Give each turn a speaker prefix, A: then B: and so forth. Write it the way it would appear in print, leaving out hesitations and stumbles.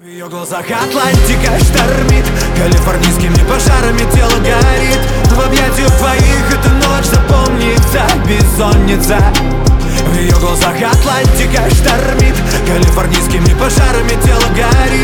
A: В ее глазах Атлантика штормит, калифорнийскими пожарами тело горит. В объятиях твоих эта ночь запомнится, бессонница. В ее глазах Атлантика штормит, калифорнийскими пожарами тело горит.